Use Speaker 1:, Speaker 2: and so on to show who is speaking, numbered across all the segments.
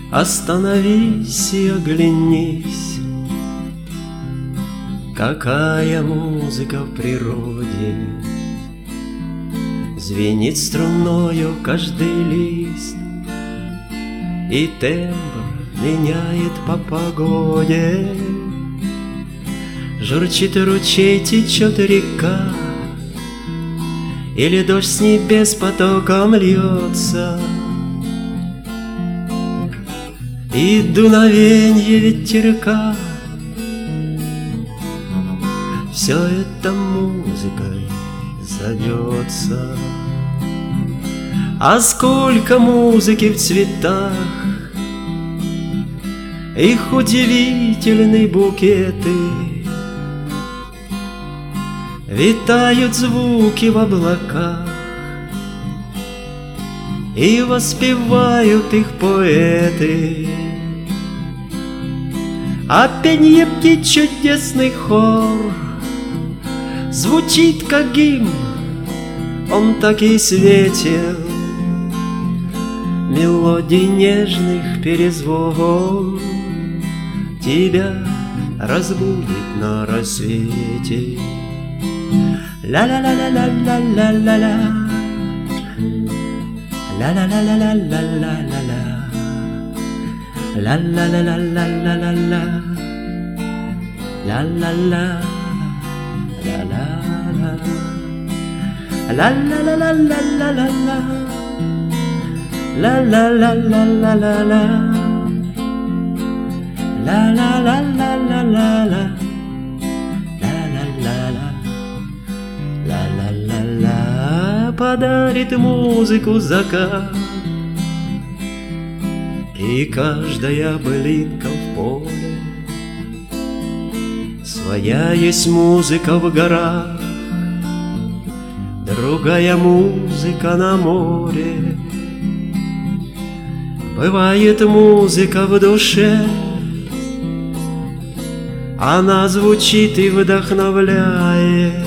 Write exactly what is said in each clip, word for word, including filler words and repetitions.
Speaker 1: Остановись и оглянись, какая музыка в природе. Звенит струною каждый лист, и тембр меняет по погоде. Журчит ручей, течет река, или дождь с небес потоком льется, и дуновенье ветерка. Все это музыкой зовется. А сколько музыки в цветах, их удивительные букеты. Витают звуки в облаках, и воспевают их поэты. А пенье птиц чудесный хор звучит как гимн, он так и светел. Мелодий нежных перезвон тебя разбудит на рассвете. Ла-ла-ла-ла-ла-ла-ла-ла-ла, ла-ла-ла-ла-ла-ла-ла-ла, ла-ла-ла-ла-ла-ла-ла, ла-ла-ла, ла-ла-ла, ла-ла-ла-ла-ла-ла-ла, ла-ла-ла-ла-ла-ла-ла, ла-ла-ла-ла-ла-ла-ла, ла-ла-ла-ла, подарит музыку закат, и каждая былинка в поле. Своя есть музыка в горах, другая музыка на море. Бывает музыка в душе, она звучит и вдохновляет.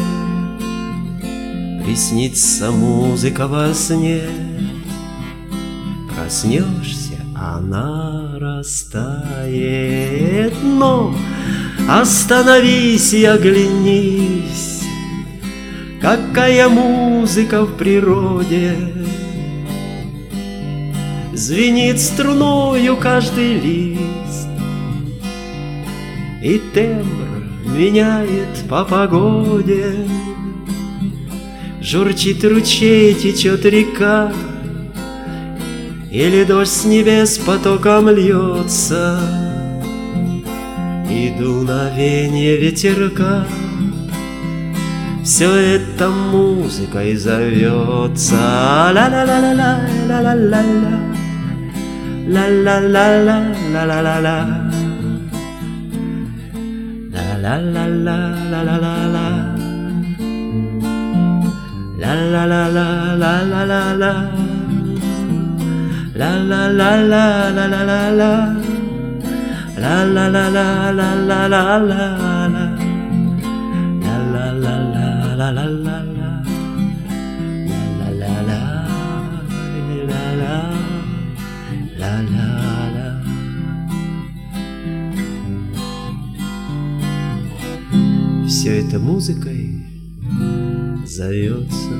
Speaker 1: Приснится музыка во сне, проснешься, она растает. Но остановись и оглянись, какая музыка в природе. Звенит струною каждый лист, и тембр меняет по погоде. Журчит ручей, течет река, или дождь с небес потоком льется, и дуновенье ветерка. Все это музыкой зовется. Ла-ла-ла-ла-ла, ла-ла-ла-ла, ла-ла-ла-ла, ла-ла-ла-ла, ла-ла-ла-ла, ла-ла-ла-ла, ла-ла-ла-ла, ла-ла-ла-ла, ла-ла-ла-ла, ла-ла-ла-ла, ла-ла-ла-ла, ла-ла-ла-ла, ла-ла-ла-ла, ла-ла-ла. Все это музыкой зовется.